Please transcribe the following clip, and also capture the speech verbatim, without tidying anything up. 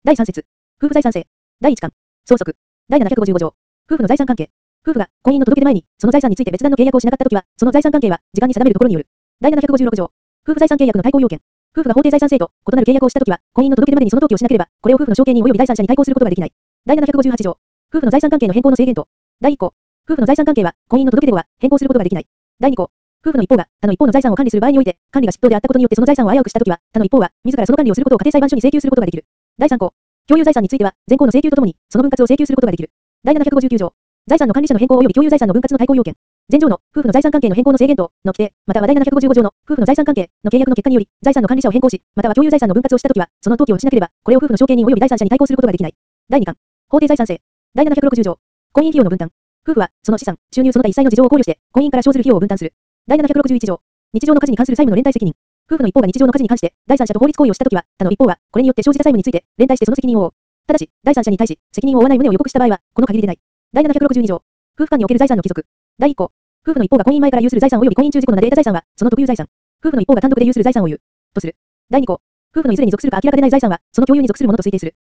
だいさん節。夫婦財産制。だいいち巻。相続。だいななひゃくごじゅうご条。夫婦の財産関係。夫婦が婚姻の届け出前にその財産について別段の契約をしなかったときは、その財産関係は時間に定めるところによる。だいななひゃくごじゅうろく条。夫婦財産契約の対抗要件。夫婦が法定財産制と異なる契約をしたときは、婚姻の届け出までにその登記をしなければ、これを夫婦の承継人及び第三者に対抗することができない。だいななひゃくごじゅうはち条。夫婦の財産関係の変更の制限と。だいい項。夫婦の財産関係は婚姻の届け出後は変更することができない。だいに項。夫婦の一方が他の一方の財産を管理する場合において、管理が失当であったことによってその財産を危うくしたときは、他の一方は自らその管理をすることを家庭裁判所に請求することができる。だいさん項。共有財産については、前項の請求とともに、その分割を請求することができる。だいななひゃくごじゅうきゅう条。財産の管理者の変更及び共有財産の分割の対抗要件。前条の夫婦の財産関係の変更の制限等の規定、またはだいななひゃくごじゅうご条の夫婦の財産関係の契約の結果により、財産の管理者を変更し、または共有財産の分割をしたときは、その登記をしなければ、これを夫婦の承継人及び第三者に対抗することができない。だいに巻。法定財産制。だいななひゃくろくじゅう条。婚姻費用の分担。夫婦は、その資産、収入その他一切の事情を考慮して、婚姻から生ずる費用を分担する。だいななひゃくろくじゅういち条。日常の家事に関する債務の連帯責任。夫婦の一方が日常の家事に関して、第三者と法律行為をしたときは、他の一方は、これによって生じた債務について、連帯してその責任を負う。ただし、第三者に対し、責任を負わない旨を予告した場合は、この限りでない。だいななひゃくろくじゅうに条。夫婦間における財産の帰属。だいい項。夫婦の一方が婚姻前から有する財産及び婚姻中事故の名で得た財産は、その特有財産。夫婦の一方が単独で有する財産を有。とする。だいに項。夫婦のいずれに属するか明らかでない財産は、その共有に属するものと推定する。